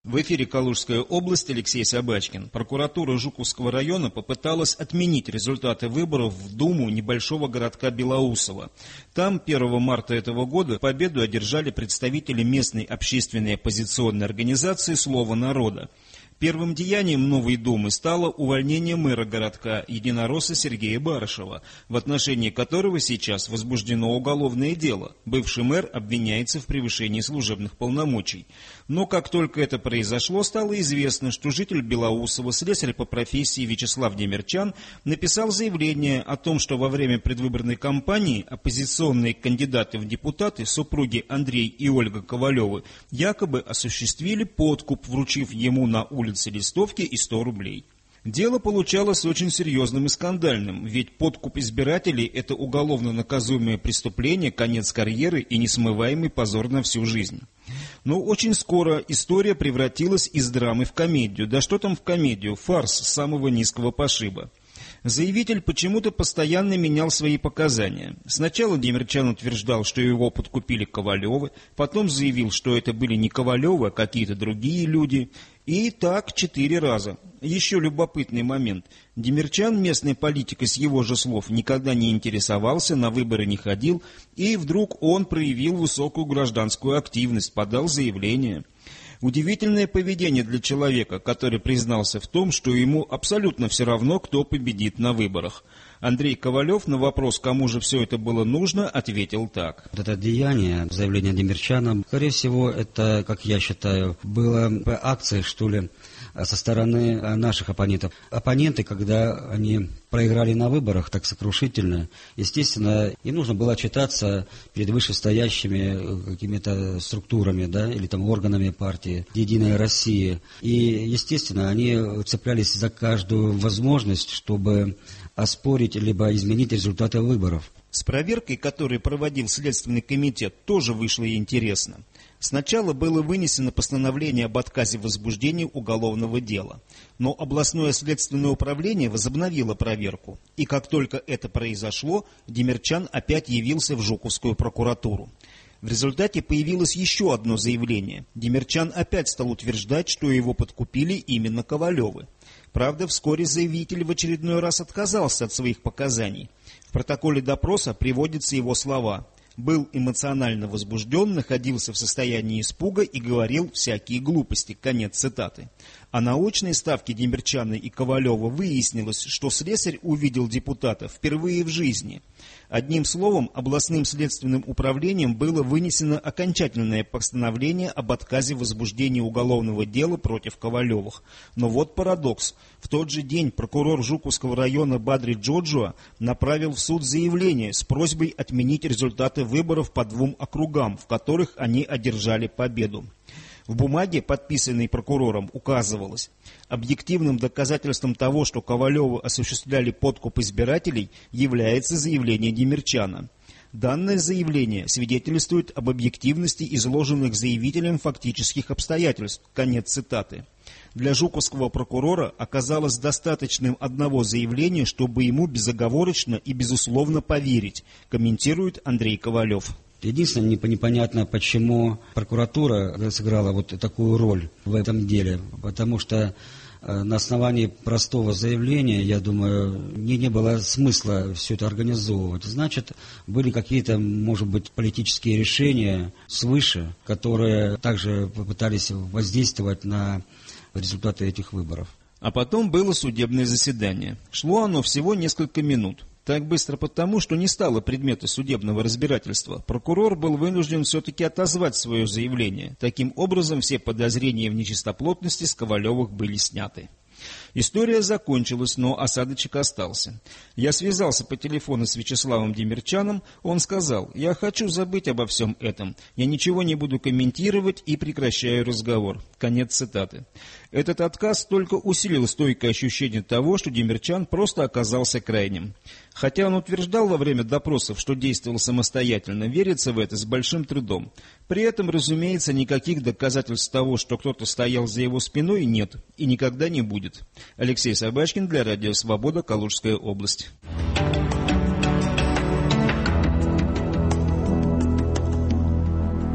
В эфире «Калужская область», Алексей Собачкин. Прокуратура Жуковского района попыталась отменить результаты выборов в Думу небольшого городка Белоусово. Там 1 марта этого года победу одержали представители местной общественной оппозиционной организации «Слово народа». Первым деянием новой Думы стало увольнение мэра городка, единоросса Сергея Барышева, в отношении которого сейчас возбуждено уголовное дело. Бывший мэр обвиняется в превышении служебных полномочий. Но как только это произошло, стало известно, что житель Белоусова, слесарь по профессии Вячеслав Демирчан, написал заявление о том, что во время предвыборной кампании оппозиционные кандидаты в депутаты, супруги Андрей и Ольга Ковалевы, якобы осуществили подкуп, вручив ему на улице листовки и 100 рублей. Дело получалось очень серьезным и скандальным, ведь подкуп избирателей – это уголовно наказуемое преступление, конец карьеры и несмываемый позор на всю жизнь. Но очень скоро история превратилась из драмы в комедию. Да что там в комедию, фарс самого низкого пошиба. Заявитель почему-то постоянно менял свои показания. Сначала Демирчан утверждал, что его подкупили Ковалевы, потом заявил, что это были не Ковалевы, а какие-то другие люди. И так 4 раза. Еще любопытный момент. Демирчан местной политикой, с его же слов, никогда не интересовался, на выборы не ходил, и вдруг он проявил высокую гражданскую активность, подал заявление. Удивительное поведение для человека, который признался в том, что ему абсолютно все равно, кто победит на выборах. Андрей Ковалев на вопрос, кому же все это было нужно, ответил так. Вот это деяние, заявление Демирчана, скорее всего, это, как я считаю, было акция, что ли, со стороны наших оппонентов. Оппоненты, когда они проиграли на выборах так сокрушительно, естественно, им нужно было отчитаться перед вышестоящими какими-то структурами, да, или там органами партии «Единая Россия». И, естественно, они цеплялись за каждую возможность, чтобы оспорить либо изменить результаты выборов. С проверкой, которую проводил Следственный комитет, тоже вышло интересно. Сначала было вынесено постановление об отказе в возбуждении уголовного дела. Но областное следственное управление возобновило проверку. И как только это произошло, Демирчан опять явился в Жуковскую прокуратуру. В результате появилось еще одно заявление. Демирчан опять стал утверждать, что его подкупили именно Ковалевы. Правда, вскоре заявитель в очередной раз отказался от своих показаний. В протоколе допроса приводятся его слова. Был эмоционально возбужден, находился в состоянии испуга и говорил всякие глупости. Конец цитаты. А на очной ставке Демирчана и Ковалева выяснилось, что слесарь увидел депутата впервые в жизни. Одним словом, областным следственным управлением было вынесено окончательное постановление об отказе в возбуждении уголовного дела против Ковалевых. Но вот парадокс. В тот же день прокурор Жуковского района Бадри Джоджуа направил в суд заявление с просьбой отменить результаты выборов по 2 округам, в которых они одержали победу. В бумаге, подписанной прокурором, указывалось: объективным доказательством того, что Ковалевы осуществляли подкуп избирателей, является заявление Демирчана. Данное заявление свидетельствует об объективности изложенных заявителем фактических обстоятельств. Конец цитаты. Для жуковского прокурора оказалось достаточным одного заявления, чтобы ему безоговорочно и безусловно поверить, комментирует Андрей Ковалев. Единственное, непонятно, почему прокуратура сыграла вот такую роль в этом деле, потому что на основании простого заявления, я думаю, не было смысла все это организовывать. Значит, были какие-то, может быть, политические решения свыше, которые также попытались воздействовать на результаты этих выборов. А потом было судебное заседание. Шло оно всего несколько минут. Так быстро потому, что не стало предмета судебного разбирательства. Прокурор был вынужден все-таки отозвать свое заявление. Таким образом, все подозрения в нечистоплотности с Ковалевых были сняты. История закончилась, но осадочек остался. Я связался по телефону с Вячеславом Демирчаном. Он сказал: «Я хочу забыть обо всем этом. Я ничего не буду комментировать и прекращаю разговор». Конец цитаты. Этот отказ только усилил стойкое ощущение того, что Демирчан просто оказался крайним. Хотя он утверждал во время допросов, что действовал самостоятельно, верится в это с большим трудом. При этом, разумеется, никаких доказательств того, что кто-то стоял за его спиной, нет и никогда не будет. Алексей Собачкин для Радио Свобода, Калужская область.